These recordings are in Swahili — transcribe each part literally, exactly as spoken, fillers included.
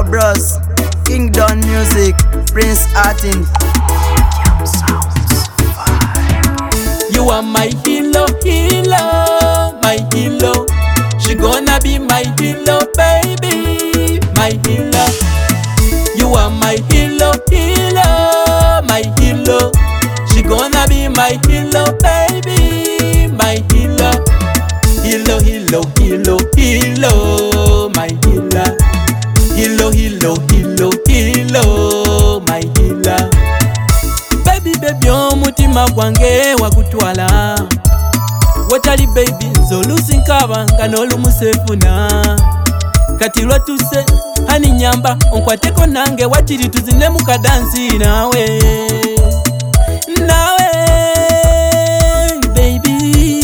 Bros, Kingdom Music, Prince Artin. You are my hero, hero, my hero. She gonna be my hero, baby, my hero. You are my hero, hero, my hero. She gonna be my hero, baby, my hero. Hero, hero, hero, hero, my hero. Hero, hero, hero, hero, my hero. Baby, baby, omutima gwange wakutwala. Watali baby, nzolusi nkaba nga n'olumusefuna. Kati lwatuse hani nyamba onkwateko nange wakiri tuzine mu kadansi nawe. Nawe baby,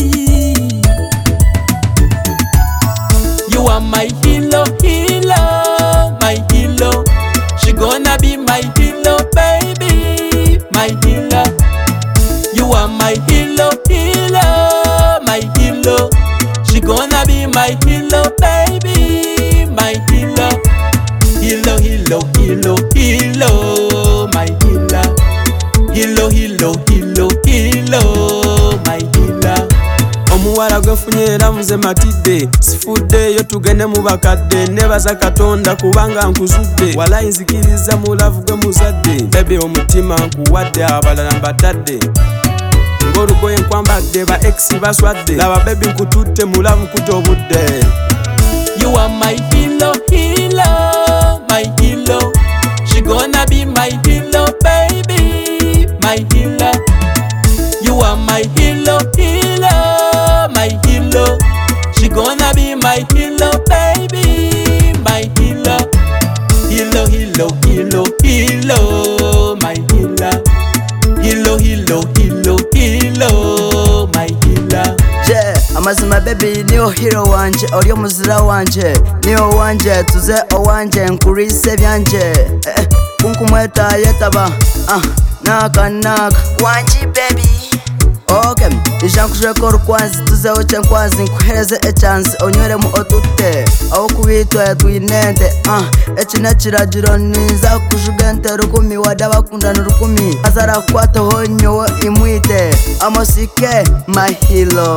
you are my hero, hero, my hero. She gonna be my hero, baby, my hero. You are my hero, hero, my hero. She gonna be my hero, baby, my hero. Hero, hero, hero, hero, my hero. Hero, hero, hero, hero, my hero. Omuwala gwefunye ramuze matide sifudde yo tugende mu bakadde nebaza Katonda kubanga nkuzudde wala nzikiriza mu love gwe muzadde baby omutima nkuwadde abalala mbatadde ng'olugoye nkwambadde ba ex baswadde laba baby nkututte mu love kutobudde. You are my hero, hero, my hero. She gonna be my hero, baby, my hero. You are my hero, hero, my hero. She gonna be my hero, baby, my hero. Hero, hero, hero, hero, my hero. Hero, hero, hero, hero, my hero. Yeah, amazima baby niyo hero wanje, olyo muzira wanje, niyo wanje, tuze owanje, nkurise byanje. Eh, kunkumweta yetaba, ah, naka naka wanji baby. Okay, ijankusheko rukwanzi tuze oche nkwanzi nkuhereze a chance onywere mu otute aho kubitwa twinente ah ekina kiragiro niza kujugente rukumi wada bakundana rukumi azara kwato honyo imwite amosike my hero.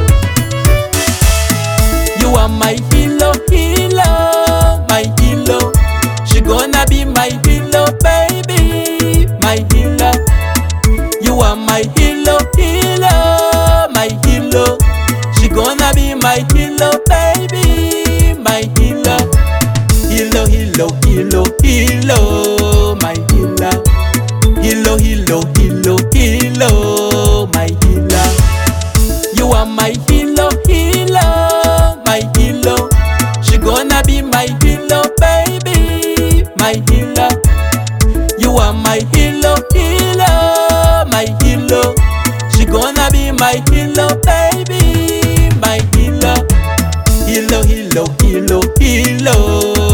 You are my hero, hero, my hero. She gonna be my hero, baby, my hero. You are my hero, hero, my hero. She gonna be my hero, baby, my hero. Hero, hero, hero, hero, my hero. Hero, hero, hero, hero, my hero. You are my hero, hero, my hero. She gonna be my hero, baby, my hero. You are my hero, hero, my hero. She gonna be my hero, baby, my hero. Hero, hero, hero, hero.